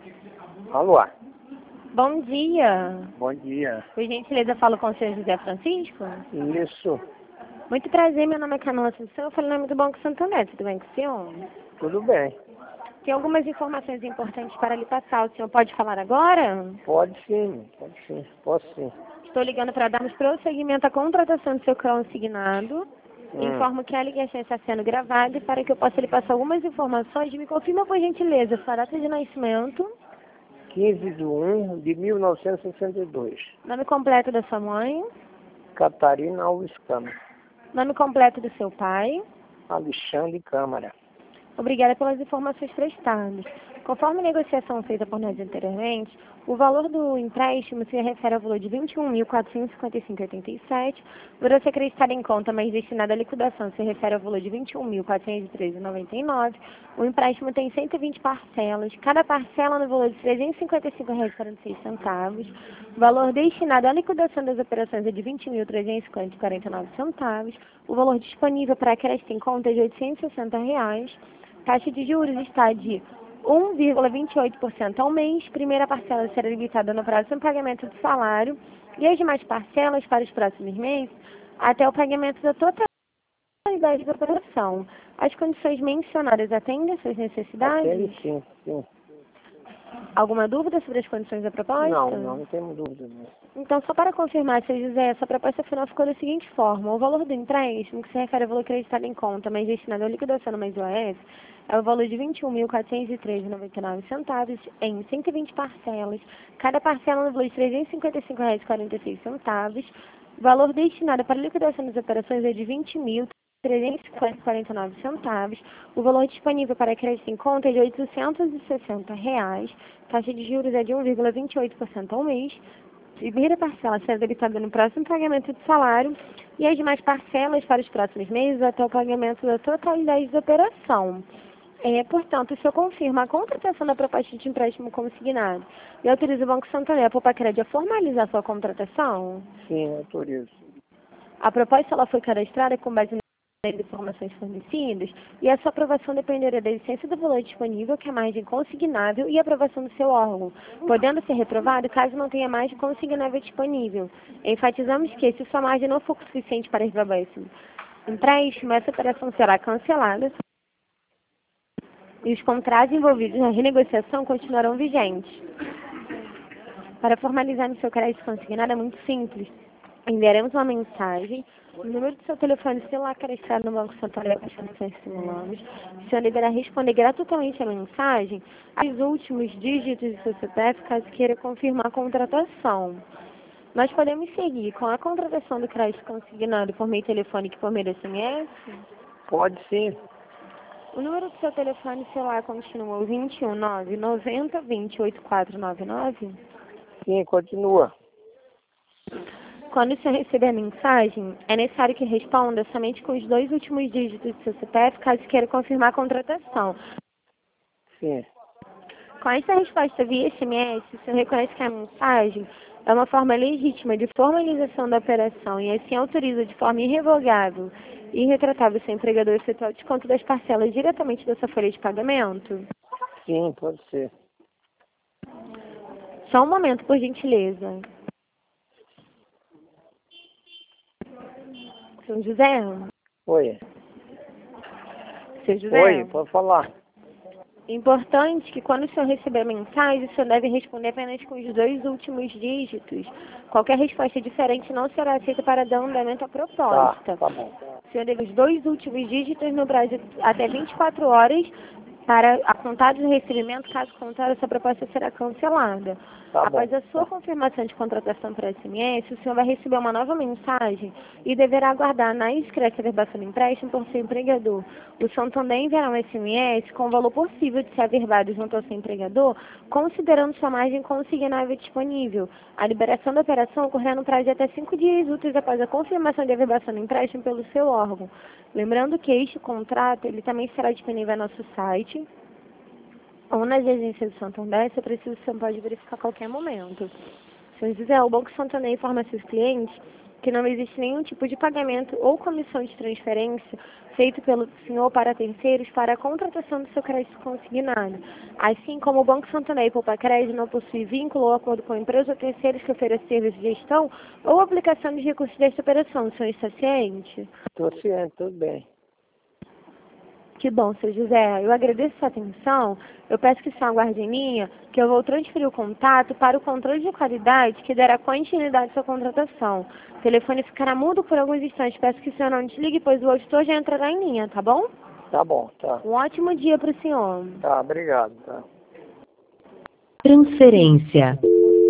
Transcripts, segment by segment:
Alô? Bom dia. Bom dia. Por gentileza, falo com o senhor José Francisco? Isso. Muito prazer, meu nome é Camila Assunção, eu falo em nome do Banco Santander, tudo bem com o senhor? Tudo bem. Tem algumas informações importantes para lhe passar, o senhor pode falar agora? Pode sim, posso sim. Estou ligando para darmos prosseguimento à contratação do seu consignado. Informo que a ligação está sendo gravada e para que eu possa lhe passar algumas informações, me confirma por gentileza sua data de nascimento, 15/1/1962. nome completo da sua mãe, Catarina Alves Câmara. nome completo do seu pai. Alexandre Câmara. Obrigada pelas informações prestadas. Conforme a negociação feita por nós anteriormente, o valor do empréstimo se refere ao valor de R$ 21.455,87. Por ser acreditado em conta, mas destinado à liquidação, se refere ao valor de R$ 21.413,99. O empréstimo tem 120 parcelas, cada parcela no valor de R$ 355,46. O valor destinado à liquidação das operações é de R$ 20.350,49. O valor disponível para crédito em conta é de R$ 860. Taxa de juros está de 1,28% ao mês. Primeira parcela será limitada no próximo pagamento do salário e as demais parcelas para os próximos meses até o pagamento da totalidade da operação. As condições mencionadas atendem às suas necessidades? Atende sim. Alguma dúvida sobre as condições da proposta? Não temos dúvida. Não. Então, só para confirmar, seu José, essa proposta final ficou da seguinte forma. O valor do empréstimo, que se refere ao valor acreditado em conta, mas destinado à liquidação no mês do OS, é o valor de R$ 21.413,99 em 120 parcelas. Cada parcela no valor de R$ 355,46. O valor destinado para a liquidação das operações é de R$ 20.350,49. O valor disponível para crédito em conta é de R$ 860. Taxa de juros é de 1,28% ao mês. Primeira parcela será debitada no próximo pagamento do salário e as demais parcelas para os próximos meses até o pagamento da totalidade da operação. Portanto, o senhor confirma a contratação da proposta de empréstimo consignado e autoriza o Banco Santander, a Poupa-Crédito, a formalizar sua contratação? Sim, autorizo. A proposta ela foi cadastrada com base nas informações fornecidas e a sua aprovação dependerá da licença do valor disponível, que é a margem consignável, e a aprovação do seu órgão, podendo ser reprovado caso não tenha margem consignável disponível. Enfatizamos que, se sua margem não for suficiente para reprovar esse empréstimo, essa operação será cancelada e os contratos envolvidos na renegociação continuarão vigentes. Para formalizar no seu crédito consignado é muito simples. Enviaremos uma mensagem, o número do seu telefone celular cadastrado no Banco Santander para informações simuladas. O senhor deverá responder gratuitamente a mensagem os últimos dígitos do seu CPF caso queira confirmar a contratação. Nós podemos seguir com a contratação do crédito consignado por meio telefônico e por meio de SMS? Pode sim. O número do seu telefone celular continua o 219 90 20 8499? Sim, continua. Quando o senhor receber a mensagem, é necessário que responda somente com os 2 últimos dígitos do seu CPF, caso queira confirmar a contratação. Sim. Com essa resposta via SMS, o senhor reconhece que a mensagem é uma forma legítima de formalização da operação e assim autoriza de forma irrevogável e irretratável o seu empregador a efetuar o desconto das parcelas diretamente da sua folha de pagamento? Sim, pode ser. Só um momento, por gentileza. Seu José? Oi. Seu José? Oi, pode falar. Importante que quando o senhor receber a mensagem, o senhor deve responder apenas com os 2 últimos dígitos. Qualquer resposta diferente não será aceita para dar andamento à proposta. Tá bom. O senhor deve os 2 últimos dígitos no Brasil até 24 horas para apontados no recebimento, caso contrário, essa proposta será cancelada. Após a sua confirmação de contratação por SMS, o senhor vai receber uma nova mensagem e deverá aguardar na inscrita averbação do empréstimo por seu empregador. O Santander enviará um SMS com o valor possível de ser averbado junto ao seu empregador, considerando sua margem consignável disponível. A liberação da operação ocorrerá no prazo de até 5 dias úteis após a confirmação de averbação do empréstimo pelo seu órgão. Lembrando que este contrato ele também será disponível no nosso site ou nas agências do Santander, se preciso, você pode verificar a qualquer momento. Senhor José, o Banco Santander informa seus clientes que não existe nenhum tipo de pagamento ou comissão de transferência feito pelo senhor para terceiros para a contratação do seu crédito consignado, assim como o Banco Santander e Poupa Crédito não possui vínculo ou acordo com empresas ou terceiros que ofereçam serviço de gestão ou aplicação de recursos desta operação. O senhor está ciente? Estou ciente, tudo bem. Que bom, seu José. Eu agradeço sua atenção. Eu peço que o senhor aguarde em linha, que eu vou transferir o contato para o controle de qualidade que dará continuidade à sua contratação. O telefone ficará mudo por alguns instantes. Peço que o senhor não desligue, pois o auditor já entrará em linha, tá bom? Tá bom, tá. Um ótimo dia para o senhor. Tá, obrigado, tá. Transferência.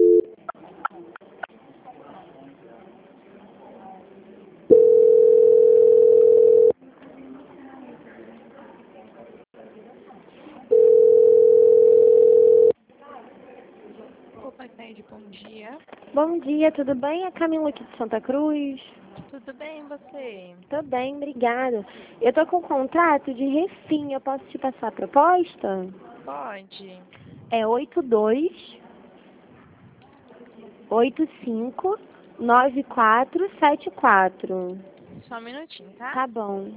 Opa, Cleide, bom dia. Bom dia, tudo bem? É Camila aqui de Santa Cruz. Tudo bem, e você? Tô bem, obrigada. Eu tô com um contrato de refim. Eu posso te passar a proposta? Pode. É 82859474. Só um minutinho, tá? Tá bom.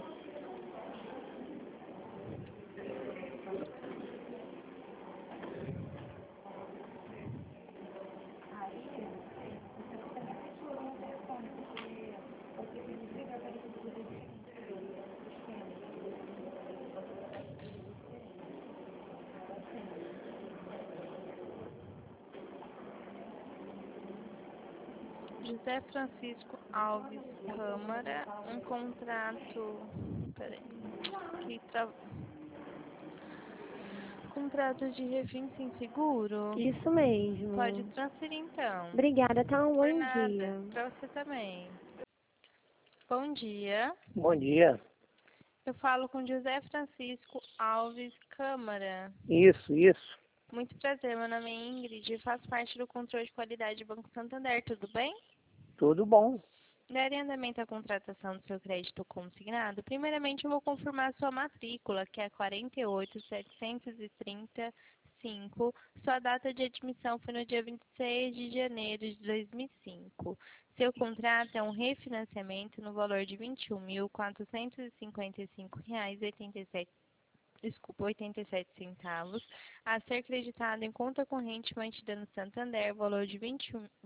José Francisco Alves Câmara, um contrato. Peraí. Contrato de refim sem seguro? Isso mesmo. Pode transferir então. Obrigada, tá? Um Por bom nada. dia. Pra você também. Bom dia. Bom dia. Eu falo com José Francisco Alves Câmara. Isso. Muito prazer, meu nome é Ingrid e faço parte do controle de qualidade do Banco Santander, tudo bem? Tudo bom. Darem andamento à contratação do seu crédito consignado, primeiramente eu vou confirmar sua matrícula, que é 48735. Sua data de admissão foi no dia 26 de janeiro de 2005. Seu contrato é um refinanciamento no valor de R$ 21.455,87 a ser creditado em conta corrente mantida no Santander, valor de R$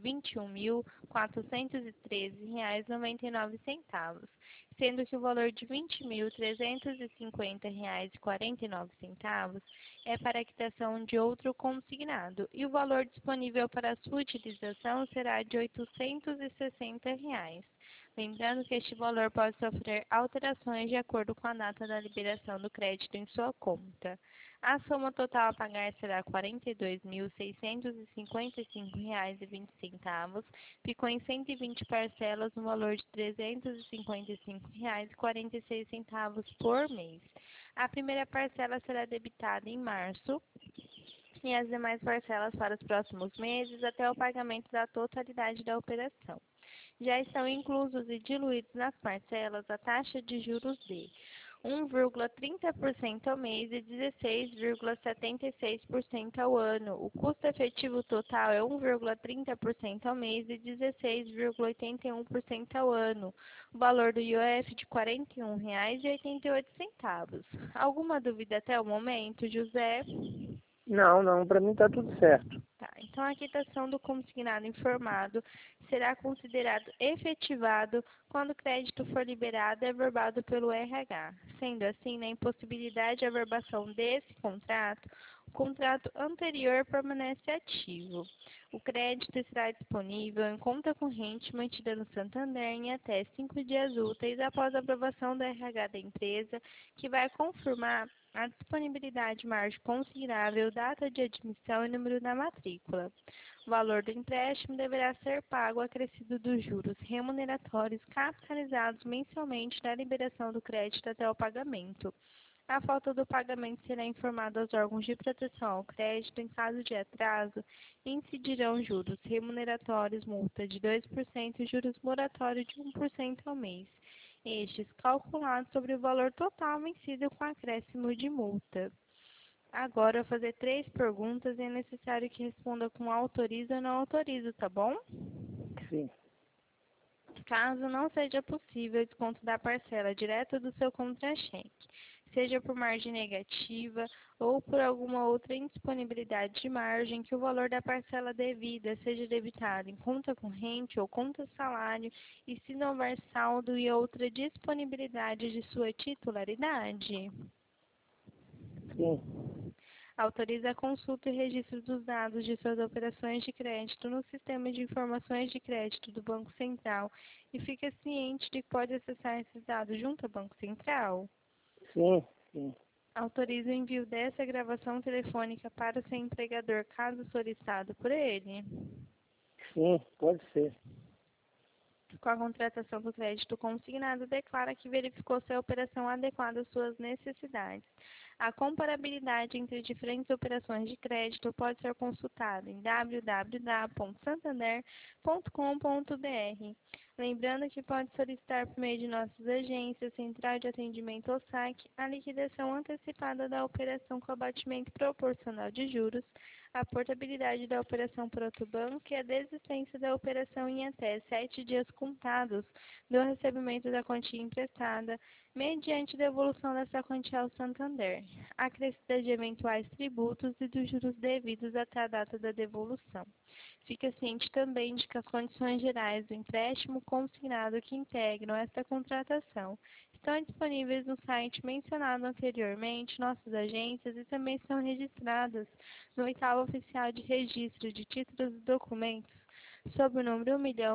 21.413,99, sendo que o valor de R$ 20.350,49 é para a quitação de outro consignado, e o valor disponível para sua utilização será de R$ 860. Lembrando que este valor pode sofrer alterações de acordo com a data da liberação do crédito em sua conta. A soma total a pagar será R$ 42.655,20. Ficou em 120 parcelas no valor de R$ 355,46 por mês. A primeira parcela será debitada em março e as demais parcelas para os próximos meses até o pagamento da totalidade da operação. Já estão inclusos e diluídos nas parcelas a taxa de juros de 1,30% ao mês e 16,76% ao ano. O custo efetivo total é 1,30% ao mês e 16,81% ao ano. O valor do IOF de R$ 41,88. Alguma dúvida até o momento, José? Não, para mim tá tudo certo. Tá, então a quitação do consignado informado será considerado efetivado quando o crédito for liberado e averbado pelo RH. Sendo assim, na impossibilidade de averbação desse contrato, o contrato anterior permanece ativo. O crédito será disponível em conta corrente mantida no Santander em até 5 dias úteis após a aprovação do RH da empresa, que vai confirmar a disponibilidade margem consignável, data de admissão e número da matrícula. O valor do empréstimo deverá ser pago acrescido dos juros remuneratórios capitalizados mensalmente na liberação do crédito até o pagamento. A falta do pagamento será informada aos órgãos de proteção ao crédito. Em caso de atraso, incidirão juros remuneratórios, multa de 2% e juros moratórios de 1% ao mês. Estes calculados sobre o valor total vencido com acréscimo de multa. Agora, eu vou fazer 3 perguntas e é necessário que responda com autoriza ou não autoriza, tá bom? Sim. Caso não seja possível o desconto da parcela direto do seu contra-cheque, seja por margem negativa ou por alguma outra indisponibilidade de margem, que o valor da parcela devida seja debitado em conta corrente ou conta salário e se não houver saldo e outra disponibilidade de sua titularidade. Sim, Autoriza a consulta e registro dos dados de suas operações de crédito no Sistema de Informações de Crédito do Banco Central e fica ciente de que pode acessar esses dados junto ao Banco Central. sim, sim, Autoriza o envio dessa gravação telefônica para o seu empregador, caso solicitado por ele. sim, pode ser. Com a contratação do crédito consignado, declara que verificou se a operação adequada às suas necessidades. A comparabilidade entre diferentes operações de crédito pode ser consultada em www.santander.com.br. Lembrando que pode solicitar por meio de nossas agências, Central de Atendimento ou SAC, a liquidação antecipada da operação com abatimento proporcional de juros, a portabilidade da operação por outro banco e a desistência da operação em até 7 dias contados do recebimento da quantia emprestada, mediante devolução dessa quantia ao Santander, acrescida de eventuais tributos e dos juros devidos até a data da devolução. Fica ciente também de que as condições gerais do empréstimo consignado que integram esta contratação estão disponíveis no site mencionado anteriormente, nossas agências, e também são registradas no Oitavo Oficial de Registro de Títulos e Documentos, sob o número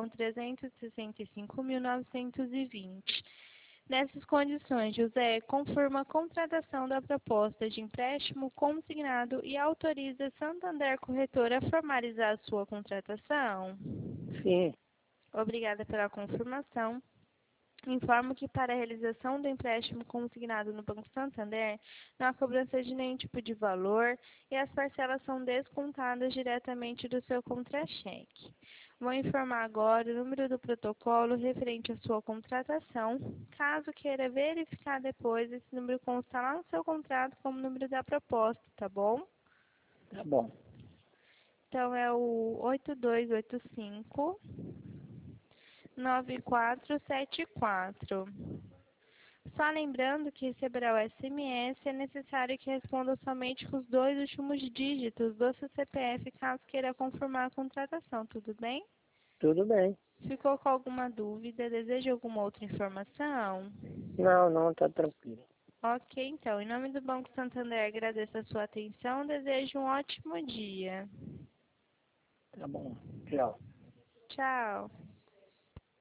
1.365.920. Nessas condições, José confirma a contratação da proposta de empréstimo consignado e autoriza Santander Corretora a formalizar a sua contratação. Sim, Obrigada pela confirmação. Informo que para a realização do empréstimo consignado no Banco Santander, não há cobrança de nenhum tipo de valor e as parcelas são descontadas diretamente do seu contra-cheque. Vou informar agora o número do protocolo referente à sua contratação. Caso queira verificar depois, esse número consta lá no seu contrato como número da proposta, tá bom? tá bom. Então é o 8285 9474. Só lembrando que receberá o SMS, é necessário que responda somente com os 2 últimos dígitos do seu CPF, caso queira confirmar a contratação, tudo bem? Tudo bem. Ficou com alguma dúvida? Deseja alguma outra informação? Não, tá tranquilo. Ok, então, em nome do Banco Santander, agradeço a sua atenção, desejo um ótimo dia. Tá bom. Tchau. Tchau.